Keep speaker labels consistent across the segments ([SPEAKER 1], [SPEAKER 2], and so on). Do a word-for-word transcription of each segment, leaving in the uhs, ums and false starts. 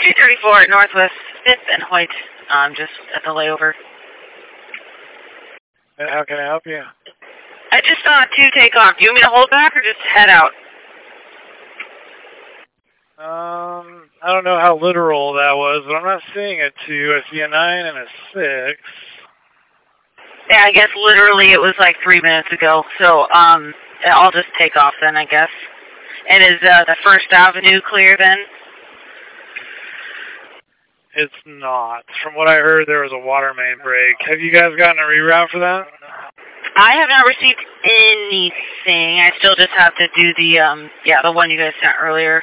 [SPEAKER 1] two thirty-four at Northwest fifth and Hoyt, um, just at the layover.
[SPEAKER 2] And how can I help you?
[SPEAKER 1] I just saw two take off. Do you want me to hold back or just head out?
[SPEAKER 2] Um, I don't know how literal that was, but I'm not seeing a two. I see a nine and a six.
[SPEAKER 1] Yeah, I guess literally it was like three minutes ago. So, um, I'll just take off then, I guess. And is uh, the First Avenue clear then?
[SPEAKER 2] It's not. From what I heard, there was a water main break. Have you guys gotten a reroute for that?
[SPEAKER 1] I have not received anything. I still just have to do the, um, yeah, the one you guys sent earlier.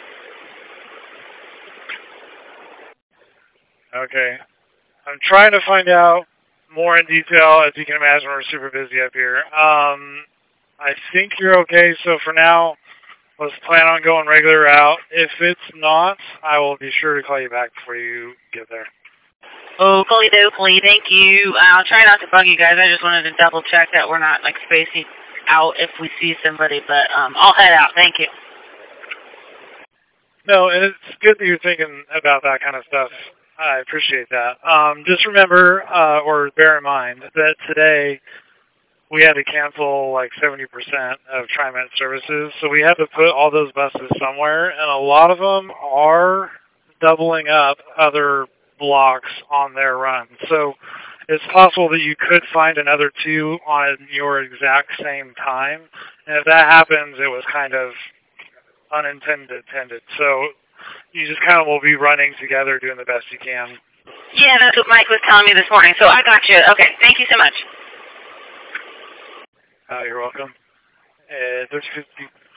[SPEAKER 2] Okay. I'm trying to find out more in detail. As you can imagine, we're super busy up here. Um, I think you're okay. So for now, let's plan on going regular route. If it's not, I will be sure to call you back before you get there.
[SPEAKER 1] Oakley dokley, thank you. I'll try not to bug you guys. I just wanted to double check that we're not like spacing out if we see somebody, but um, I'll head out. Thank you.
[SPEAKER 2] No, and it's good that you're thinking about that kind of stuff. I appreciate that. Um, just remember, uh, or bear in mind, that today we had to cancel like seventy percent of TriMet services, so we had to put all those buses somewhere, and a lot of them are doubling up other blocks on their run. So it's possible that you could find another two on your exact same time, and if that happens, it was kind of unintended, intended. So you just kind of will be running together, doing the best you can.
[SPEAKER 1] Yeah, that's what Mike was telling me this morning, so I got you. Okay, thank you so much.
[SPEAKER 2] Uh, you're welcome. Uh, thirty fifty